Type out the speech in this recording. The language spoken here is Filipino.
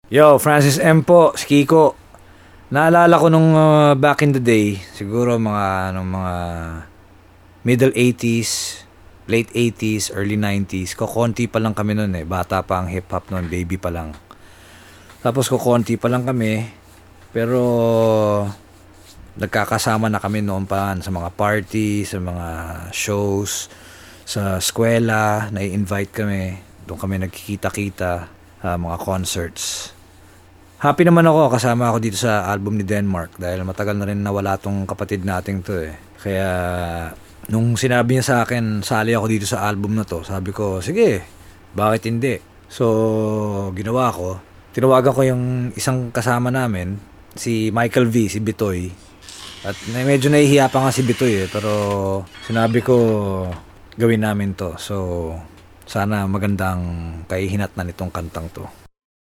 Yo, Francis M po, si Kiko. Naalala ko nung back in the day, siguro mga middle 80s, late 80s, early 90s. Kokonti pa lang kami noon eh. Bata pa ang hip-hop noon, baby pa lang. Tapos kokonti pa lang kami, pero nagkakasama na kami noon pa sa mga party, sa mga shows, sa eskwela, nai-invite kami. Doon kami nagkikita-kita, mga concerts. Happy naman ako kasama ako dito sa album ni Denmark dahil matagal na rin nawala tong kapatid nating to eh. Kaya nung sinabi niya sa akin, sali ako dito sa album na to, sabi ko, sige, bakit hindi? So, ginawa ko. Tinawagan ko yung isang kasama namin, si Michael V, si Bitoy. At medyo nahihiya pa nga si Bitoy eh, pero sinabi ko, gawin namin to. So, sana magandang kahihinatnan itong kantang to.